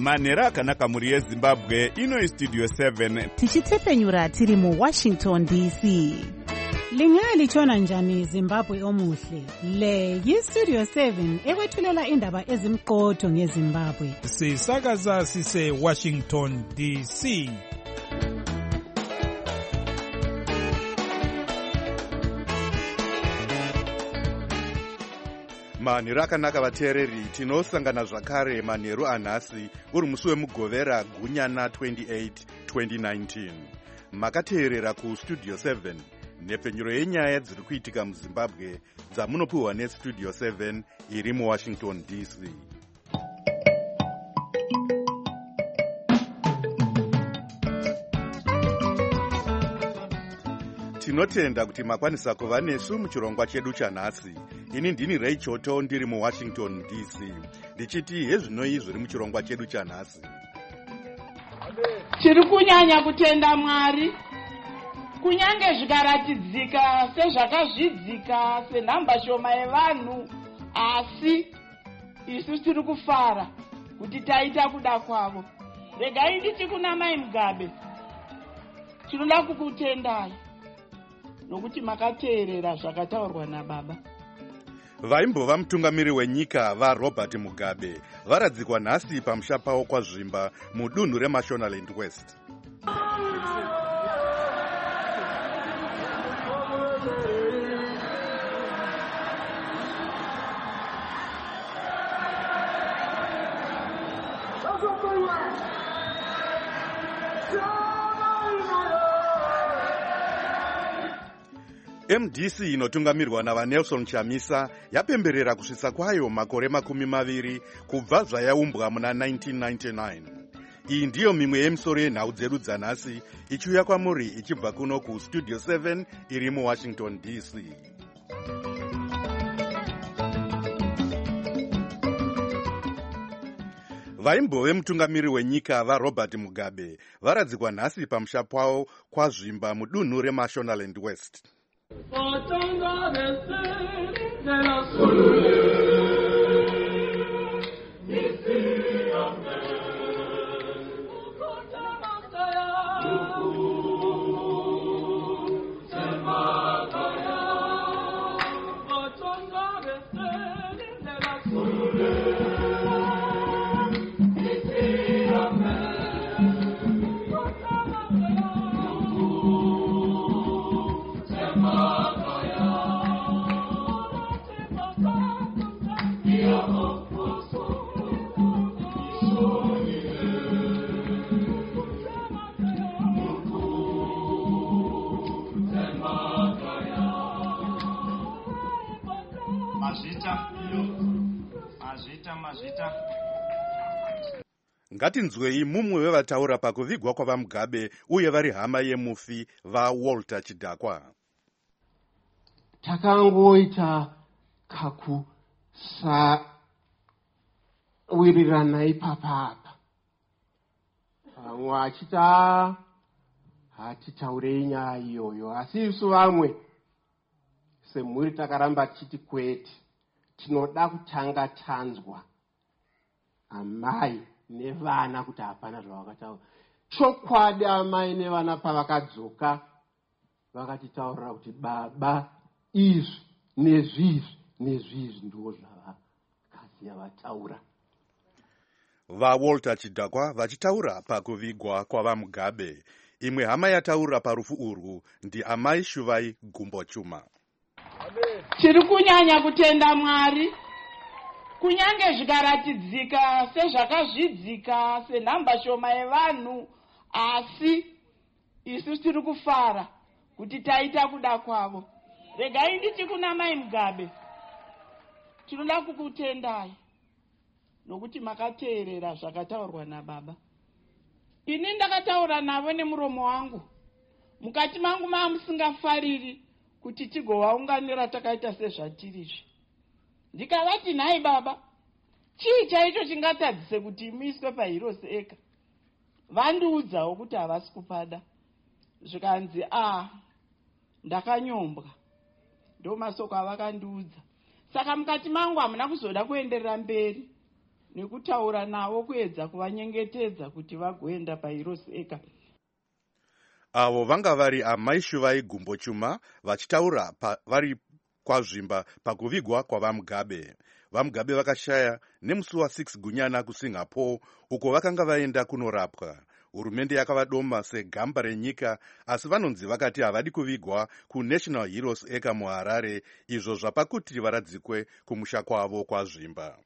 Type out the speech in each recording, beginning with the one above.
Manhero akanaka muri yeZimbabwe, ino Studio 7. Tichitefenyura tiri mu Washington DC. Lingalitshona njani Zimbabwe omuhle? Le yiStudio 7 ekwethulela indaba ezimqotho ngeZimbabwe. Sisakaza sise Washington DC. Manhero akanaka vateereri, tinosangana zvakare manhero anhasi uri musi wemugovera gunyana 28 2019. Makateerera kuStudio 7 nhepfenyuro yenyaya dziri kuitika muZimbabwe dzamunopiwa neStudio 7 iri muWashington DC. Tinotenda kuti makwanisa kuva nesu muchirongwa chedu chanhasi. Ini ndini Ray Choto ndiri muWashington DC. Ndichiti hezvinoi zviri muchirongwa chedu chanhasi. Tiri kunyanya kutenda Mwari. Kunyange zvikaratidzika sezvakazvidzika senhamba shoma yevanhu, asi isu tiri kufara kuti taita kuda kwavo. Regai nditi kuna Mai Mugabe, tinoda kukutendai nokuti makateerera zvakataurwa naBaba. Vaimbova mutungamiri wenyika vaRobert Mugabe varadzikwa nhasi pamusha pavo kwazvimba mudunhu reMashonaland West. MDC inotungamirwa navaNelson Chamisa yapemberera kusvitsa kwayo makore 20 kubva zvayaumbwa muna 1999. Iyi ndiyo mimwe yemisoro yenhau dzedu dzanhasi ichiuya kwamuri ichibva kuno kuStudio 7 iri muWashington DC. Vaimbove mutungamiri wenyika vaRobert Mugabe varadzikwa nhasi pamusha pavo kwazvimba mudunhu reMashonaland West. Ngatinzwei mumwe vevataura pakuvigwa kwavaMugabe uye vari hama yemufi vaWalter Chidhakwa. Takangoita kakusawirirana ipapa. Vamwe vachita hatitaurei nyaya iyoyo, asi isu vamwe semhuri takaramba tichiti kwete, tinoda kutanga tanzwa amai nevana kuti hapana zvavakataura. Chokwadi amai nevana pavakadzoka vakatitaurira kuti baba izvi nezvizvi ndizvo zvavakaziya vataura. VaWalter Chidhakwa vachitaura pakuvigwa kwavaMugabe. Imwe hama yataura parufu urwu ndiamai Shuvai Gumbo Chuma. Tiri kunyanya kutenda Mwari. Kunyange zvikaratidzika sezvakazvidzika senhamba shoma yevanhu, asi isu tiri kufara kuti taita kuda kwavo. Regai nditi kuna Mai Mugabe, tinoda kukutendai nokuti makateerera zvakataurwa naBaba. Ini ndakataura navo nemuromo wangu, mukati mangu musingafariri kuti tigovaunganira takaita sezvatirizvi. Ndikavati, nhai Baba, chii chaicho chingatadzise kuti muiswe paHeroes eka? Vandiudzawo kuti havasi kupada. Zvikanzi ndakanyombwa. Ndo masoko avakandiudza. Saka mukati mangu hamuna kuzoda kuenderera mberi nekutaura navo kuedza kuvanyengetedza kuti vagoenda paHeroes Acre. Avo vanga vari amai Shuvai Gumbo Chuma vachitaura vari kwazvimba pakuvigwa kwavaMugabe. VaMugabe vakashaya nemusi wa6 Gunyana kuSingapore uko vakanga vaenda kunorapwa. Hurumende yakavadoma segamba renyika, asi vanonzi vakati havadi kuvigwa kuNational Heroes Acre muHarare, izvo zvapa kuti varadzikwe kumusha kwavo kwazvimba.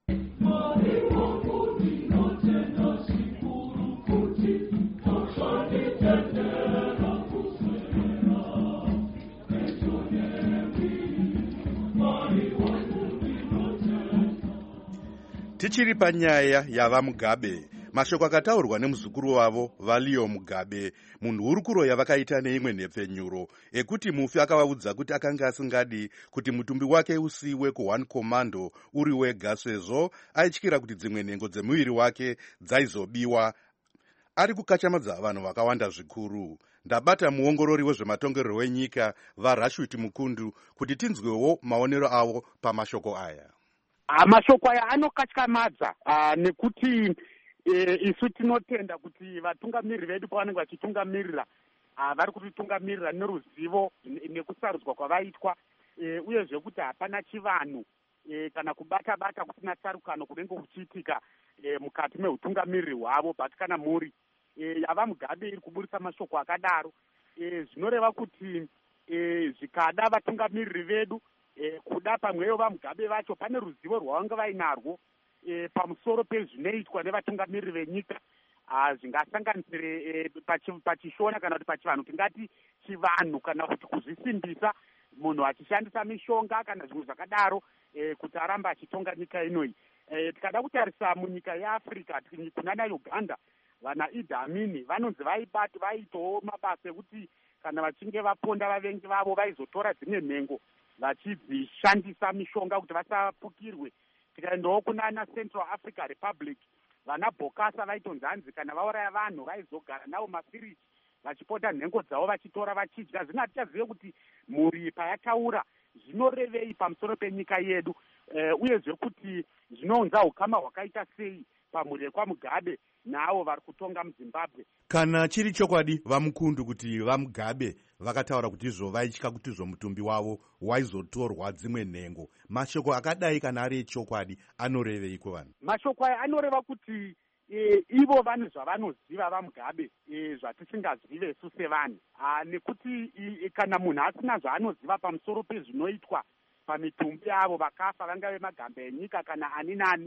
Tichiri panyaya yavaMugabe, mashoko akataurwa nemuzukuru wavo vaLeo Mugabe, munhu hurukuro yavakaita neimwe nhepfenyuro ekuti mufi akavaudza kuti akanga asingadi kuti mutumbi wake usiwe ku1 Commando uri wega sezvo aityira kuti dzimwe nhengo dzemuviri wake dzaizobiwa. Ari kukachamadza vanhu vakawanda zvikuru. Ndabata muongorori wezvematongerero wenyika vaRashwit Mukundu kuti tinzwewo maonero avo pamashoko aya. Mashoko aya anokatyamadza nekuti isu tinotenda kuti vatungamiriri vedu pavanenge vachitungamirira vari kutitungamirira neruzivo nekusarudzwa kwavaitwa, uyezve kuti hapana chivanhu kana kubata-bata kusina tsarukano kunenge kuchiitika mukati meutungamiriri hwavo. But kana mhuri yavaMugabe iri kuburisa mashoko akadaro, zvinoreva kuti zvikada vatungamiriri vedu kuda pamweyo vaMugabe vacho pane ruzivo rwavanga vainarwo pamusoro pezvinoitwa nevatungamiriri venyika, zvingasanganisire pachishona kana kuti pachivanhu tingati chivanhu, kana kuti kuzvisimbisa munhu achishandisa mishonga kana zvimwe zvakadaro kuti aramba achitonga nyika inoyi. Tikada kutarisa munyika yeAfrica kunana Uganda, vana Idi Amini vanonzi vaitowo mabasa ekuti kana vachinge vaponda vavengi vavo vaizotora dzimwe nhengo vachidzishandisa mishonga kuti vasapukirwe. Tikaendawo kunana Central Africa Republic, vana Bokasa vaitonzi hanzi kana vauraya vanhu vaizogara navo mafiriji vachipota nhengo dzavo vachitora vachidya. Zvino hatichazive kuti mhuri payataura zvinorevei pamusoro penyika yedu, uyezve kuti zvinounza ukama hwakaita sei pamhuri yekwaMugabe naavo vari kutonga muZimbabwe. Kana chiri chokwadi vaMukundu kuti vaMugabe vakataura kuti izvo vaitya kuti izvo mutumbi wavo waizotorwa dzimwe nhengo, mashoko akadai kana ari echokwadi anorevei kuvanhu? Mashoko aya anoreva kuti ivo vane zvavanoziva vaMugabe zvatisingazive isu sevanhu, nekuti kana munhu asina zvaanoziva pamusoro pezvinoitwa pamitumbi yavo vakafa, vangave magamba enyika kana ani nani,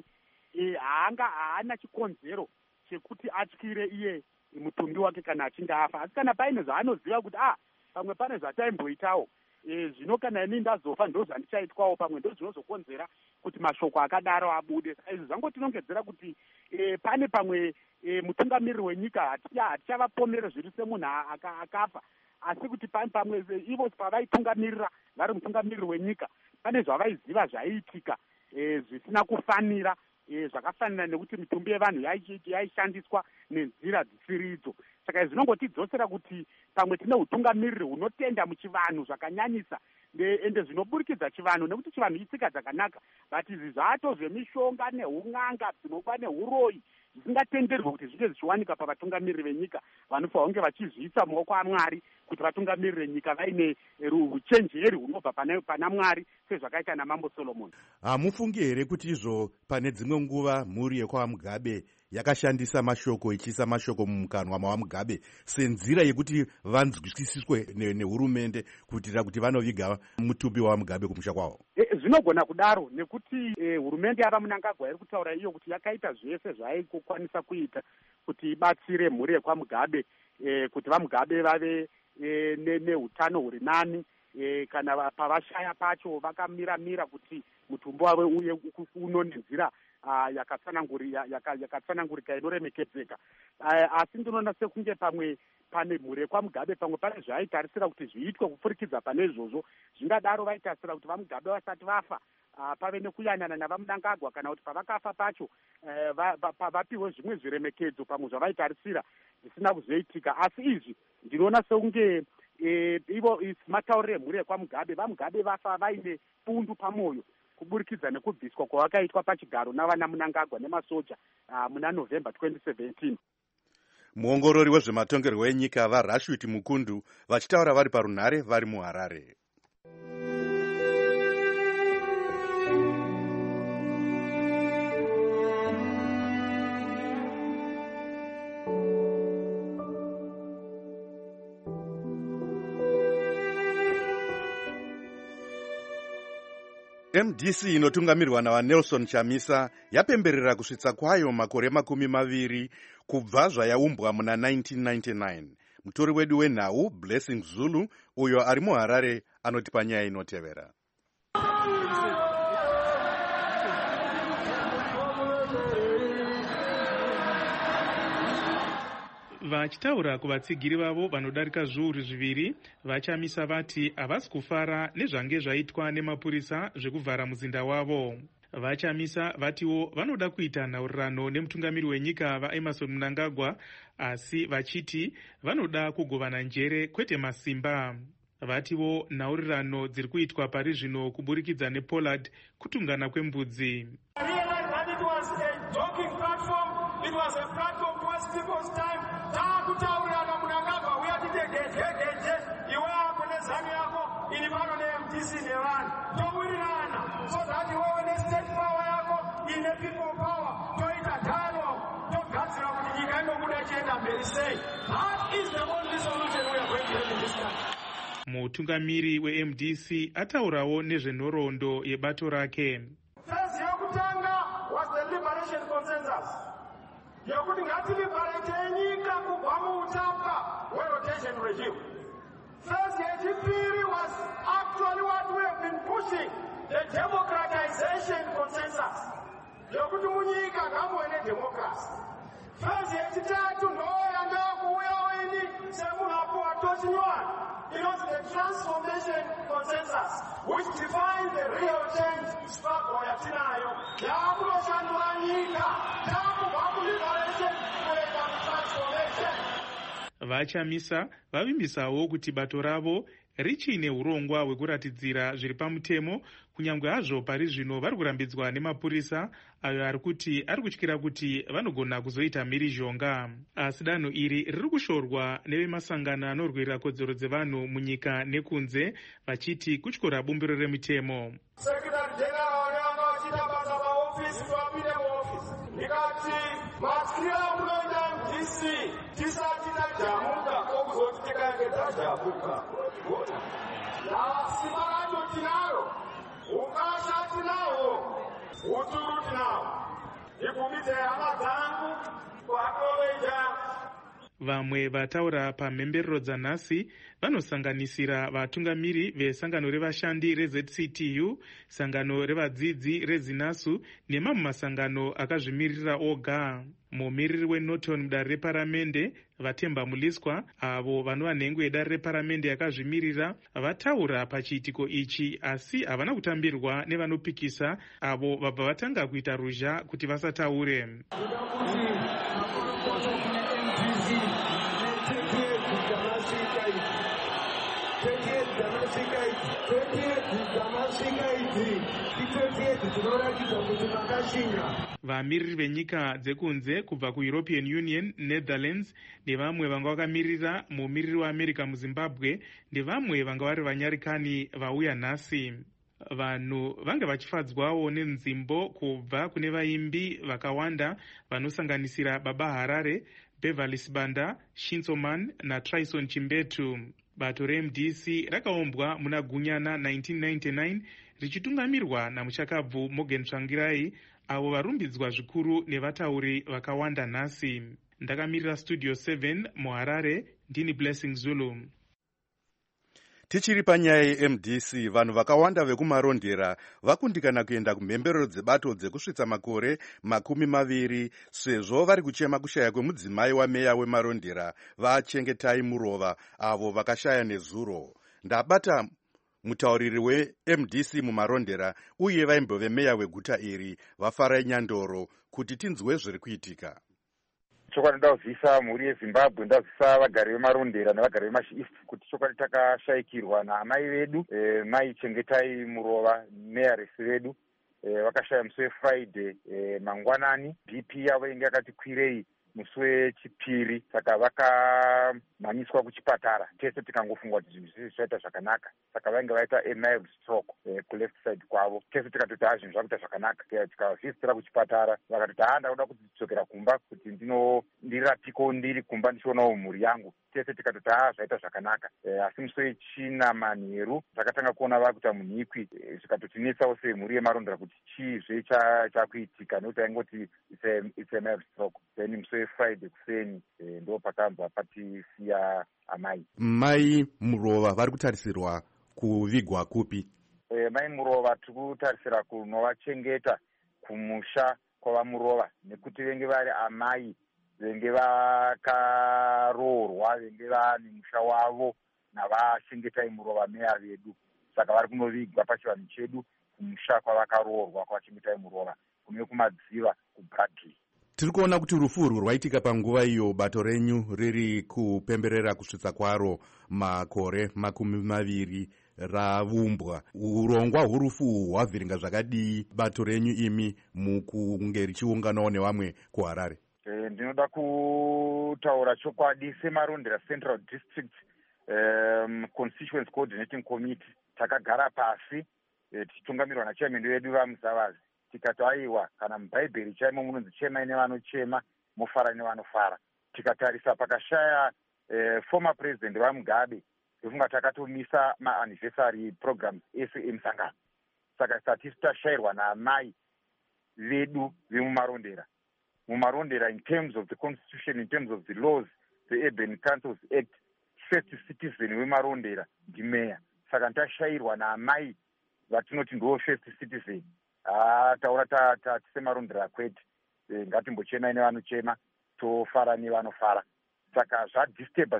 haana chikonzero chekuti atyire iye mutumbi wake kana achinge afa. Asi kana paine zvaanoziva kuti pamwe pane zvataimboitawo, zvino kana ini ndazofa ndo zvandichaitwawo, pamwe ndo zvinozokonzera kuti mashoko akadaro abude. Izvi zvangotinongedzera kuti pane pamwe mutungamiriri wenyika hatichavapomere zviri semunhu akafa, asi kuti pamwe ivo pavaitungamirira vari mutungamiriri wenyika pane zvavaiziva zvaiitika zvisina kufanira, zvakafanira nekuti mitumbi yevanhu yaishandiswa nenzira dzisiridzo. Saka izvi zvinongotidzosera kuti pamwe tine utungamiriri hunotenda muchivanhu zvakanyanyisa, ende zvinoburikidza chivanhu nekuti chivanhu itsika dzakanaka, but izvi zvato zvemishonga neun'anga dzinoba neuroyi zvisingatenderwi kuti zvinge zvichiwanika pavatungamiriri venyika. Vanofanira kunge vachizviisa mumaoko aMwari kuti vatungamirire nyika vaine uchenjeri hunobva pana Mwari sezvakaita naMambo Solomon. Hamufungi here kuti izvo pane dzimwe nguva mhuri yekwaMugabe yakashandisa mashoko, ichiisa mashoko mumukanwa maMugabe senzira yekuti vanzwisiswe nehurumende kuitira kuti vanoviga mutumbi waMugabe kumusha kwavo? Zvinogona kudaro, nekuti hurumende yavaMnangagwa iri kutaura iyo kuti yakaita zvese zvaaikukwanisa kuita kuti ibatsire mhuri yekwaMugabe, kuti vaMugabe vave neutano huri nani, kana pavashaya pacho vakamira kuti mutumbi wave uye uno nenzira yakatsanangurika inoremekedzeka. Asi ndinoona sekunge pamwe pane mhuri yekwaMugabe pamwe pane zvaaitarisira kuti zviitwe kupfurikidza pane izvozvo. Zvingadaro vaitarisira kuti vaMugabe vasati vafa pave nekuyanana navaMnangagwa, kana kuti pavakafa pacho vapiwe zvimwe zviremekedzo pamwe zvavaitarisira zvisina kuzoitika. Asi izvi ndinoona sekunge ivo matauriro emhuri yekwaMugabe, vaMugabe vafa vaine bundu pamwoyo kuburikidza nekubviswa kwavakaitwa pachigaro navana Mnangagwa nemasoja muna November 2017. Muongorori wezvematongerwo enyika vaRashid Mukundu vachitaura vari parunhare vari muHarare. MDC inotungamirwa naVaNelson Chamisa yapemberera kusvitsa kwayo makore 20 kubva zvayaumbwa muna 1999. Mutori wedu wenhau Blessing Zulu uyo ari muHarare anotipa nyaya inotevera. Vachitaura kuvatsigiri vavo vanodarika zviuru 2 vaChamisa vati havasi kufara nezvange zvaitwa nemapurisa zvekuvhara muzinda wavo. VaChamisa vatiwo vanoda kuita nhaurirano nemutungamiri wenyika vaEmmerson Mnangagwa, asi vachiti vanoda kugovana njere kwete masimba. Vatiwo nhaurirano dziri kuitwa pari zvino kuburikidza nePollard kutungana kwembudzi. Mutungamiri weMDC ataurawo nezvenhoroondo yebato rake. Phase yokutanga was the liberation consensus. Yokuti ngatiliberate nyika kubva muutapwa hwerotation regime. Phase yechipiri was actually what we have been pushing, the democratization consensus. Yokuti munyika ngamuve nedemocracy. Phase yechitatu ndoyanga kuuya weni semuhapu watosinywana. It was the transformation consensus which defined the real change struggle yatinayo. Yakunoshandura nyika, yakuvakuliberation kuenda transformation. VaChamisa vavimbisawo kuti bato ravo richine urongwa hwekuratidzira zviri pamutemo, kunyange hazvo pari zvino vari kurambidzwa nemapurisa ayo ari kuti ari kutyira kuti vanogona kuzoita mhirizhonga. Asi danho iri riri kushorwa nevemasangano anorwira kodzero dzevanhu munyika nekunze, vachiti kutyora bumbiro remitemo. Secretary General yanga vachita basa paofisi twapinde muofisi. Ndikati matyira munoita MDC tisati tajamuka kokuzoti tikaengedza jabuka. Simba racho tinaro, ukasha tinawo, uturu tinawo. Ikumbidze hama dzangu kwakoleja. Vamwe vataura pamhemberero dzanhasi vanosanganisira vatungamiri vesangano revashandi reZCTU, sangano revadzidzi reZinasu nemamwe masangano akazvimirira oga. Mumiriri weNorton mudare reparamende Vatemba Muliswa, avo vanova nhengo yedare reparamende yakazvimirira, vataura pachiitiko ichi, asi havana kutambirwa nevanopikisa avo vabva vatanga kuita ruzha kuti vasataure. Vamiriri venyika dzekunze kubva kuEuropean Union, Netherlands nevamwe vanga vakamirira mumiriri weAmerica muZimbabwe nevamwe vanga vari vanyarikani vauya nhasi. Vanhu vanga vachifadzwawo nenzimbo kubva kune vaimbi vakawanda vanosanganisira Baba Harare, Beverly Sibanda, Shinso Man naTryson Chimbetu. Bato reMDC rakaumbwa muna Gunyana 1999 richitungamirwa namuchakabvu Morgan Tsvangirai, avo varumbidzwa zvikuru nevatauri vakawanda nhasi. Ndakamirira Studio 7 muHarare, ndini Blessing Zulu. Tichiri panyaya yeMDC, vanhu vakawanda vekumarondera vakundikana kuenda kumhemberero dzebato dzekusvitsa makore 20 sezvo vari kuchema kushaya kwemudzimai wameya wemarondera vaChengetai Murova, avo vakashaya nezuro. Ndabata mutauriri weMDC mumarondera uye vaimbo vemeya weguta iri vaFarai Nyandoro kuti tinzwe zviri kuitika. Chokwadi ndazivisa mhuri yeZimbabwe, ndazivisa vagari vemarondera nevagari veMashi-East kuti chokwadi takashayikirwa naamai vedu, mai Chengetai Murova, meyaresi vedu, vakashaya musi weFriday mangwanani. BP yavo inge yakati kwirei musi wechipiri, saka vakamhanyiswa kuchipatara. Tese tikangofunga kuti zvinhu zvisi zvichaita zvakanaka, saka vainge vaita mild stroke kuleft side kwavo. Tese tikatoti zvinhu zvakuita zvakanaka, tikavhizitira kuchipatara. Vakatoti ndakuda kudzokera kumba kuti ndirapiko ndiri kumba ndichionawo mhuri yangu. Tese tikatoti zvaita zvakanaka. Asi musi wechina manheru takatanga kuona vakuita munhikwi, zvikatotinetsawo semhuri yemarondera kuti chiizve chakuitika, nekuti aingoti it's a mild stroke. Then musi weFriday kuseni ndo pakabva patisiya amai. Mai Murova vari kutarisirwa kuvigwa kupi? Mai Murova tiri kutarisira kunovachengeta kumusha kwavamurova, nekuti venge vari amai venge vakaroorwa, venge vane musha wavo navachengetai Murova meya vedu. Saka vari kunovigwa pachivanhu chedu kumusha kwavakaroorwa kwavachengetai Murova kune kumadziva kuBradley. Tiri kuona kuti rufu urwu rwaitika panguva iyo bato renyu riri kupemberera kusvitsa kwaro makore 20 ravumbwa. Urongwa hwurufu hwavhiringa zvakadii bato renyu imi mukunge richiunganawo nevamwe kuHarare? Ndinoda kutaura chokwadi semarondera Central District Constituency Coordinating Committee takagara pasi tichitungamirwa nachairman wedu vaMuzavazi, tikati aiwa, kana mubhaibheri chaimo munonzi chemai nevanochema, mufara nevanofara. Tikatarisa pakashaya former president vaMugabe, ndofunga takatomisa maanniversary programs ese emusangano. Saka statisi tashayirwa naamai vedu vemumarondera. Mumarondera, in terms of the constitution, in terms of the laws, the Urban Councils Act, first citizen wemarondera ndimeya. Saka tashayirwa naamai vatinoti ndo first citizen. Taura semarondera kwete, ngatimbochemai nevanochema, tofara nevanofara. Saka zvadisturba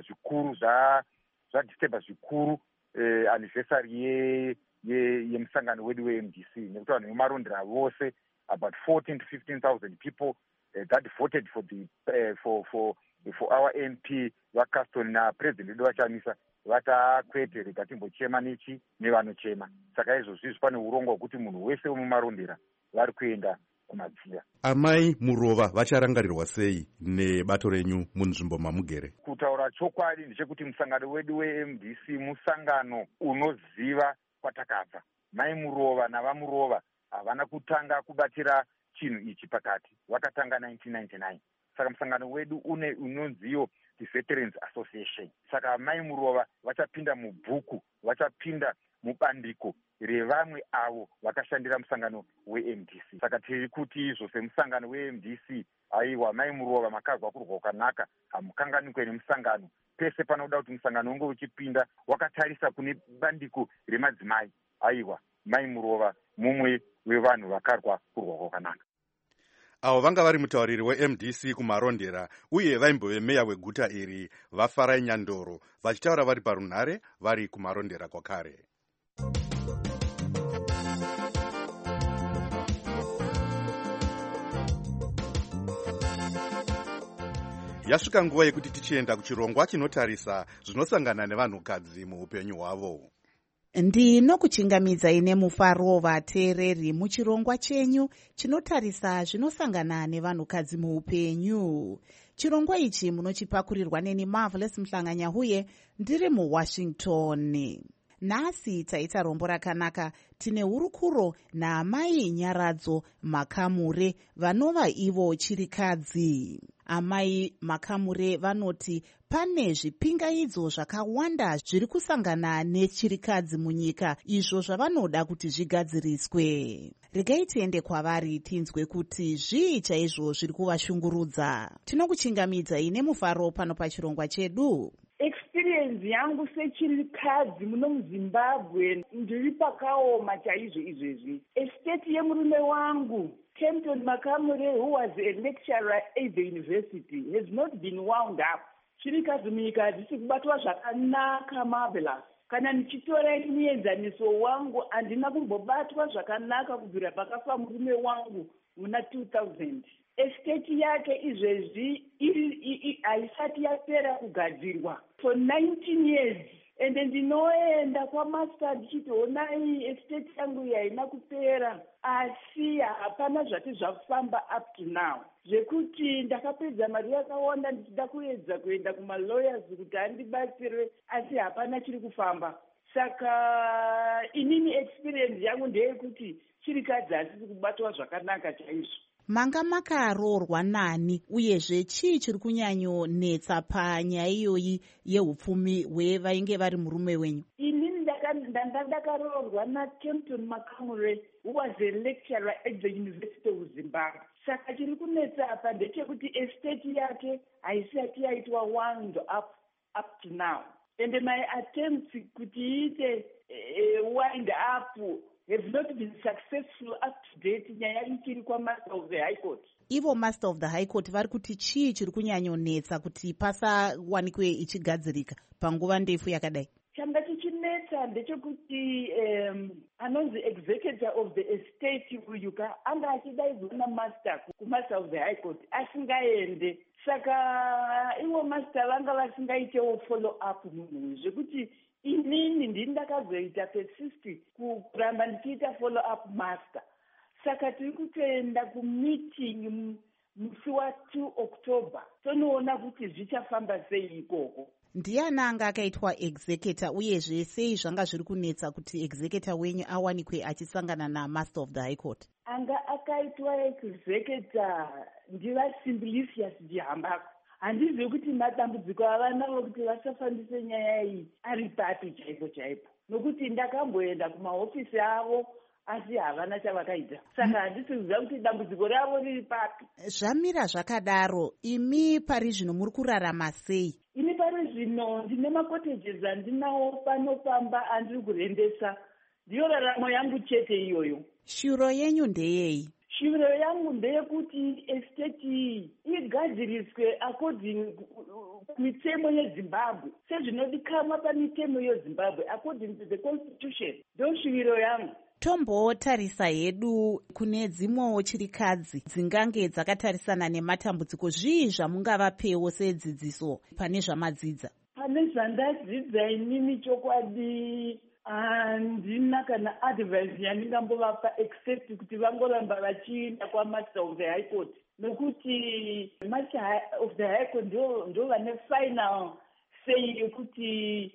zvikuru anniversary yemusangano wedu weMDC, nekuti vanhu vemarondera vose about 14 to 15,000 people that voted for our MP vaCaston napresident wedu vachamisa vatakwete rega timbochema nevanochema. Saka izvozvizvi pane urongwa hwekuti munhu wese wemumarondera vari kuenda kumadziva. Amai Murova vacharangarirwa sei nebato renyu munzvimbo mamugere? Kutaura chokwadi ndechekuti musangano wedu weMDC musangano unoziva kwatakabva. Mai Murova navamurova havana kutanga kubatira chinhu ichi pakati, vakatanga 1999. Saka musangano wedu unonziyo the Veterans Association. Saka Mai Murova vachapinda mubhuku, vachapinda mubandiko revamwe avo vakashandira musangano weMDC. Saka tiri kuti izvo semusangano weMDC, aiwa Mai Murova makazwa kurwa kwakanaka, hamukanganikwe nemusangano. Pese panoda kuti musangano unge uchipinda wakatarisa kune bandiko remadzimai, aiwa Mai Murova mumwe wevanhu vakarwa kurwa kwakanaka. Avo vanga vari mutauriri weMDC kumarondera uye vaimbove meya weguta iri vaFarai Nyandoro, vachitaura vari parunhare vari kumarondera kwakare. Yasvika nguva yekuti tichienda kuchirongwa chinotarisa zvinosangana nevanhukadzi muupenyu hwavo. Ndinokuchingamidzai nemufaro vateereri muchirongwa chenyu chinotarisa zvinosangana nevanhukadzi muupenyu. Chirongwa ichi munochipakurirwa neni Marvelous Mhlanganyahuye ndiri muWashington. Nhasi taita rombo rakanaka, tine hurukuro naamai Nyaradzo Makamure vanova ivo chirikadzi. Amai Makamure vanoti pane zvipingaidzo zvakawanda zviri kusangana nechirikadzi munyika, izvo zvavanoda kuti zvigadziriswe. Regai tiende kwavari tinzwe kuti zvii chaizvo zviri kuvashungurudza. Tinokuchingamidzai nemufaro pano pachirongwa chedu. Experience yangu sechirikadzi muno muZimbabwe ndiri pakaoma chaizvo izvezvi. Estate yemurume wangu Kenton Makamure, who was a lecturer at the university, has not been wound up. Chirikadzi munyika hadzisi kubatwa zvakanaka. Marvelous. Kana nichitora muenzaniso wangu handina kumbobatwa zvakanaka kubvira pakafa murume wangu muna 2000. Estate yake izvezvi haisati yapera kugadzirwa. For 19 years ende ndinoenda kwamaster ndichiti honai estate yangu iyi haina kupera, asi hapana zvati zvakufamba up to now, zvekuti ndakapedza mari yakawanda ndichida kuedza kuenda kumalawyers kuti andibatsire, asi hapana chiri kufamba. Saka inini experience yangu ndeyekuti chirikadzi hasisi kubatwa zvakanaka chaizvo. Manga makaroorwa nani uyezve chii chiri kunyanyonetsa panyaya iyoyi yeupfumi hwevainge vari murume wenyu? Inini ndakaroorwa naKempton Makamure, who was a lecturer at the University of Zimbabwe. Saka chiri kunetsa apa ndechekuti estate yake haisati yaitwa wound up to now, and my attempts kuti iite wind up have not been successful up to date. Nyaya ichiri kwamaster of the high court. Ivo master of the high court vari kuti chii chiri kunyanyonetsa kuti pasawanikwe ichigadzirika panguva ndefu yakadai? Changa chichinetsa ndechekuti anonzi executor of the estate uyuka anga achidaidzwa namaster kumaster of the high court asingaende. Saka ivo master vanga vasingaitewo follow up munhu, zvekuti inini ndini ndakazoita persist kuramba ndichiita follow up master. Saka tiri kutoenda kumeeting musi wa2 October tonoona kuti zvichafamba sei ikoko. Ndiani anga akaitwa executor uyezve sei zvanga zviri kunetsa kuti executor wenyu awanikwe achisangana namaster of the high court? Anga akaitwa executor ndiva Simplicius Jihambako. Handizivi kuti matambudziko avanavo kuti vasafambise nyaya iyi ari papi chaipo chaipo, nokuti ndakamboenda kumahofisi avo asi havana chavakaita. Saka handisi kuziva kuti dambudziko ravo riri papi. Zvamira zvakadaro, imi pari zvino muri kurarama sei? Ini pari zvino ndine macottages andinawo panofamba andiri kurendesa, ndiyo raramo yangu chete iyoyo. Shuro yenyu ndeyei? Shuro yangu ndeyekuti estate iyi igadziriswe according kumitemo yeZimbabwe, sezvinodikanwa pamitemo yeZimbabwe according to the constitution. Ndo shuviro yangu. Tombotarisa hedu kune dzimwewo chirikadzi dzingange dzakatarisana nematambudziko. Zvii zvamungavapewo sedzidziso pane zvamadzidza? Pane zvandadzidza inini chokwadi handina kana advice yandingambovapa except kuti vangoramba vachienda kwamaster of the high court, nokuti master of the high court ndo vane final say yekuti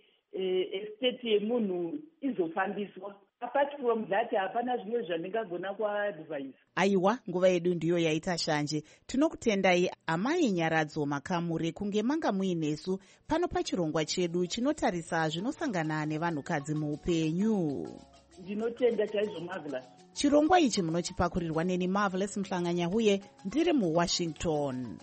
estate yemunhu izofambiswa. Apart from that hapana zvimwe zvandingagona kuadvise. Aiwa, nguva yedu ndiyo yaita shanje. Tinokutendai Amai Nyaradzo Makamure kunge manga muinesu pano pachirongwa chedu chinotarisa zvinosangana nevanhukadzi muupenyu. Ndinotenda chaizvo Marvelous. Chirongwa ichi munochipakurirwa neni Marvelous Mhlanganyahuye ndiri muWashington.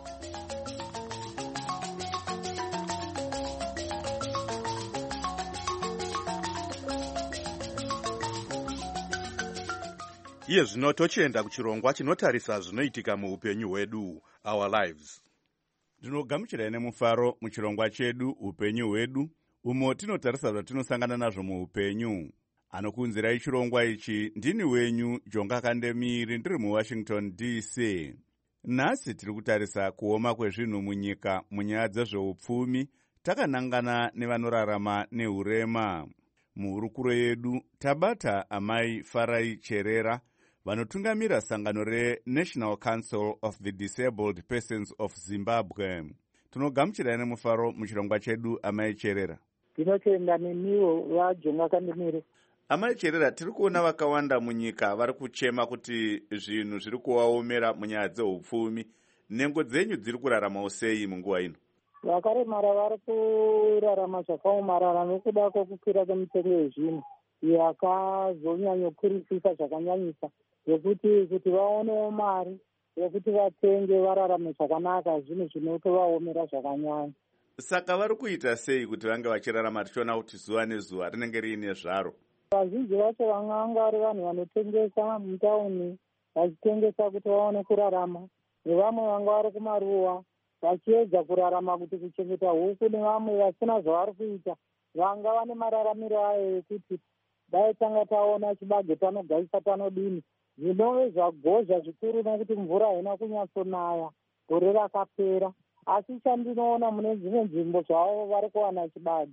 Iye zvino tochienda kuchirongwa chinotarisa zvinoitika muupenyu hwedu, our lives. Ndinogamuchirai nemufaro muchirongwa chedu upenyu hwedu, umo tinotarisa zvatinosangana nazvo muupenyu. Anokunzirai chirongwa ichi ndini wenyu Jonga Kandemiri ndiri muWashington DC. Nhasi tiri kutarisa kuoma kwezvinhu munyika munyaya dzezveupfumi, takanangana nevanorarama neurema. Muhurukuro yedu tabata Amai Farai Cherera, vanotungamira sangano reNational Council of the Disabled Persons of Zimbabwe. Tinogamuchirai nemufaro muchirongwa chedu Amai Cherera. Ndinotenda nemiwo vaJonga Kandemiri. Amai Cherera, tiri kuona vakawanda munyika vari kuchema kuti zvinhu zviri kuvaomera munyaya dzeupfumi. Nhengo dzenyu dziri kuraramawo sei munguva ino? Vakaremara vari kurarama zvakaomarara nokuda kwokukwira kwemitengo yezvinhu yakazonyanyokurisisa zvakanyanyisa, yekuti kuti vaonewo mari yekuti vatenge vararame zvakanaka zvinhu zvinotovaomera zvakanyanya. Saka vari kuita sei kuti vange vachirarama tichiona kuti zuva nezuva rinenge riine zvaro? Vazhinji vacho vanga vari vanhu vanotengesa mutauni vachitengesa kuti vaone kurarama, nevamwe vanga vari kumaruwa vachiedza kurarama kuti kuchengeta huku, nevamwe vasina zvavari kuita vanga vane mararamiro ayo ekuti dai tanga taona chibage tanogadzisa tanodini. Zvinove zvagozha zvikuru nokuti mvura haina kunyatsonaya gore rakapera. Asi chandinoona mune dzimwe nzvimbo zvavo vari kuwana chibage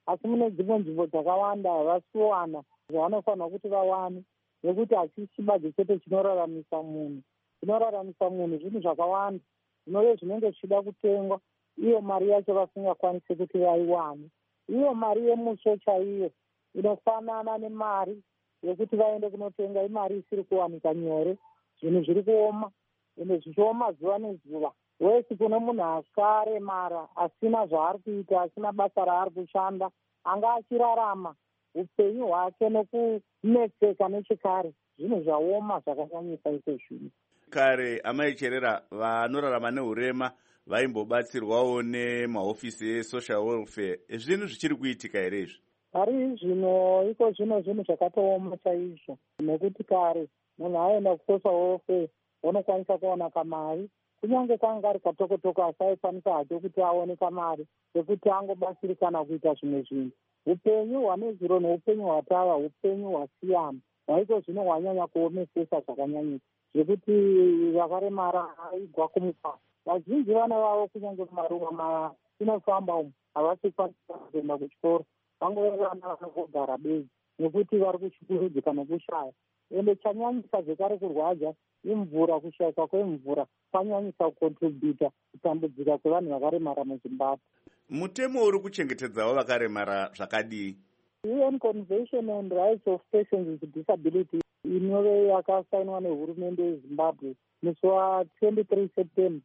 asi mune dzimwe nzvimbo dzakawanda havasiwana zvavanofanira kuti vawane, nekuti hachisi chibage chete chinoraramisa munhu. Chinoraramisa munhu zvinhu zvakawanda zvinove zvinenge zvichida kutengwa, iyo mari yacho vasingakwanisi kuti vaiwane. Iyo mari yemusho chaiyo inofanana nemari yekuti vaende kunotenga, imari isiri kuwanika nyore. Zvinhu zviri kuoma, ende zvichioma zuva nezuva. Wese kune munhu akaremara, asina zvaari kuita, asina basa raari kushanda, anga achirarama upenyu hwake nokunetseka nechekare. Zvinhu zvaoma zvakanyanyisa iko zvino. Kare amai Cherera vanorarama neurema vaimbobatsirwawo nemahofisi esocial welfare. Zvinhu zvichiri kuitika here izvi? Pari zvino iko zvino zvinhu zvakatooma chaizvo, nekuti kare munhu aenda kusocial welfare unokwanisa kuona kamari, kunyange kanga ari katokotoko asaikwanisa hake kuti aone kamari yekuti angobatsirikana kuita zvimwe zvinhu. Upenyu hwanezuro neupenyu hwatava upenyu hwasiyana, hwaiko zvino hwanyanya kuomesesa zvakanyanyisa, zvekuti vakaremara aigwa kumupasa. Vazhinji vana vavo kunyange kumaruva inofamba umu havasikwanisa kuenda kuchikoro, vangove vana vanogara bezi nekuti vari kuchukurudzika nokushaya. Ende chanyanyisa zvekare kurwadza imvura, kushaika kwemvura kwanyanyisa kukontributa kutambudzika kwevanhu vakaremara muZimbabwe. Mutemo uri kuchengetedzawo vakaremara zvakadii? UN Convention on Rights of Persons with Disability inove yakasainwa nehurumende yeZimbabwe musi wa23 September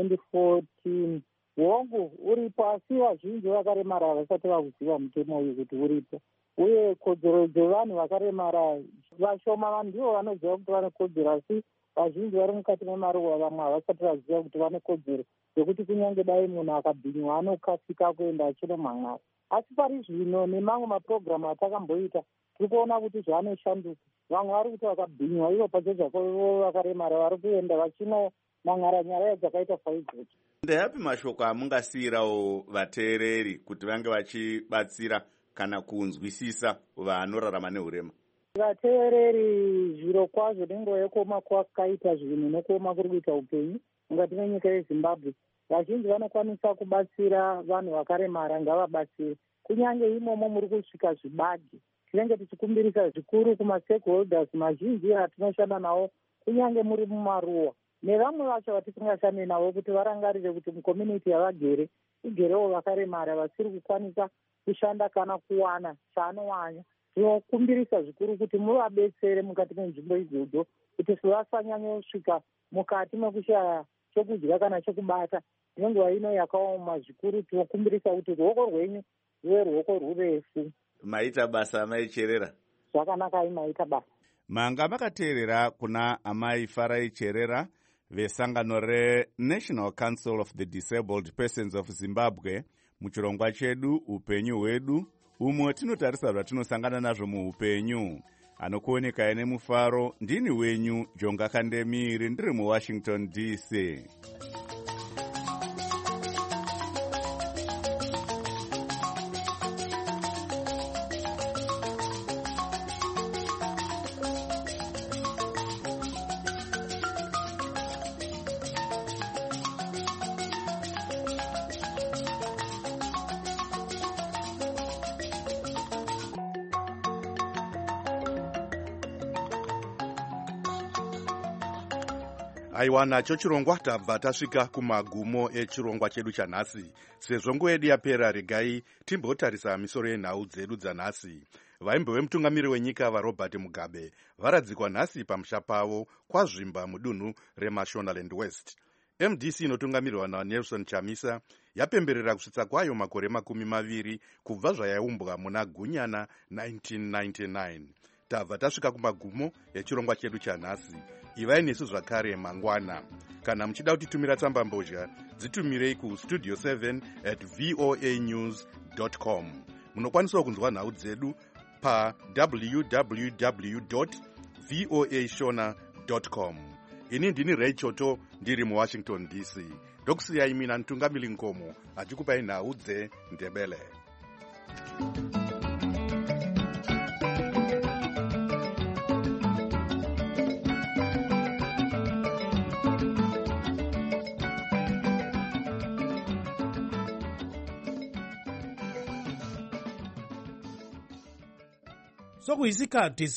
2014. Hongu uripo, asi vazhinji vakaremara havasati vakuziva mutemo uyu kuti uripo, uye kodzero dzevanhu vakaremara vashoma vanhu ndivo vanoziva kuti vane kodzero, asi vazhinji vari mukati memaruwa vamwe havasati vaziva kuti vane kodzero yekuti kunyange dai munhu akabhinywa anokasika kuenda achinomhan'ara. Asi pari zvino nemamwe mapurogiramu atakamboita tiri kuona kuti zvaanoshanduka. Vamwe vari kuti vakabhinywa ivo pacho zvako vakaremara vari kuenda vachinomhan'ara nyaya dzakaita saidzodzo. Ndeyapi mashoko amungasiyirawo vateereri kuti vange vachibatsira kana kunzwisisa vanorarama neurema? Vateereri zviro kwazvo nenguva yekuoma kwakaita zvinhu nekuoma kuri kuita upenyu mukati menyika yeZimbabwe, vazhinji vanokwanisa kubatsira vanhu vakaremara, ngavabatsire. Kunyange imomo muri kusvika zvibagi, tinenge tichikumbirisa zvikuru kumastakeholders mazhinji atinoshanda nawo, kunyange muri mumaruwa nevamwe vacho vatisingashande navo, kuti varangarire kuti mucommunity yavagere igerewo vakaremara vasiri kukwanisa kushanda kana kuwana chaanowanya. Tinokumbirisa zvikuru kuti muvabetsere mukati menzvimbo idzodzo, kuti vasanyanya kusvika mukati mekushaya chokudya kana chokubata nenguva ino yakaoma zvikuru. Tinokumbirisa kuti ruoko rwenyu ruve ruoko rurefu. Maita basa amai Cherera. Zvakanaka maita basa. Manga makateerera kuna amai Farai Cherera vesangano reNational Council of the Disabled Persons of Zimbabwe muchirongwa chedu upenyu hwedu, umwe tinotarisa zvatinosangana nazvo muupenyu. Anokuoneka ine mufaro, ndini wenyu Jonga Kandemiri, ndiri muWashington DC. Aiwa, nacho chirongwa tabva tasvika kumagumo echirongwa chedu chanhasi. Sezvo nguva yedu yapera, regai timbotarisa misoro yenhau dzedu dzanhasi. Vaimbo vemutungamiri wenyika vaRobert Mugabe varadzikwa nhasi pamusha pavo kwazvimba mudunhu reMashonaland West. MDC inotungamirwa naNelson Chamisa yapemberera kusvitsa kwayo makore 20 kubva zvayaumbwa muna Gunyana 1999. Tabva tasvika kumagumo echirongwa chedu chanhasi. Ivai nesu zvakare mangwana. Kana muchida kutitumira tsamba mbozha, dzitumirei kustudio 7@voanews.com. Munokwanisa kunzwa nhau dzedu pa www.voashona.com. Ini ndini Ray Choto, ndiri muWashington DC. Ndokusiyai mina Ntungamili Nkomo achikupai nhau dzeNdebele. so kuyisikhathi